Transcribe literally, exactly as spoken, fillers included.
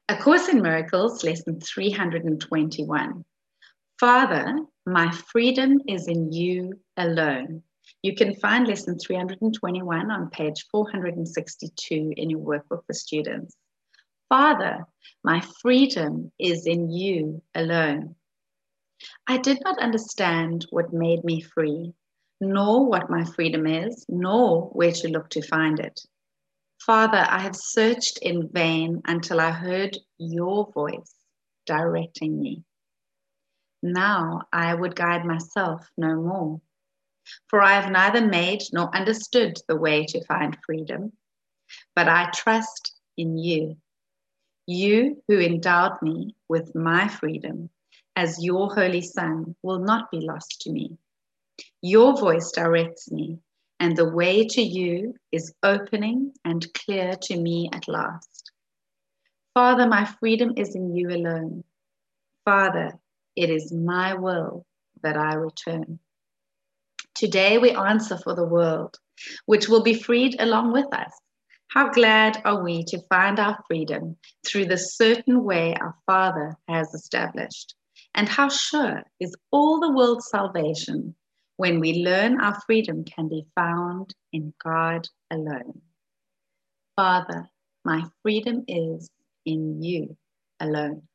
A Course in Miracles, lesson three hundred twenty-one. Father, my freedom is in you alone. You can find lesson three hundred twenty-one on page four hundred sixty-two in your workbook for students. Father, my freedom is in you alone. I did not understand what made me free, nor what my freedom is, nor where to look to find it. Father, I have searched in vain until I heard your voice directing me. Now I would guide myself no more, for I have neither made nor understood the way to find freedom, but I trust in you, you who endowed me with my freedom as your Holy Son will not be lost to me. Your voice directs me, and the way to you is opening and clear to me at last. Father, my freedom is in you alone. Father, it is my will that I return. Today we answer for the world, which will be freed along with us. How glad are we to find our freedom through the certain way our Father has established. And how sure is all the world's salvation when we learn our freedom can be found in God alone. Father, my freedom is in you alone.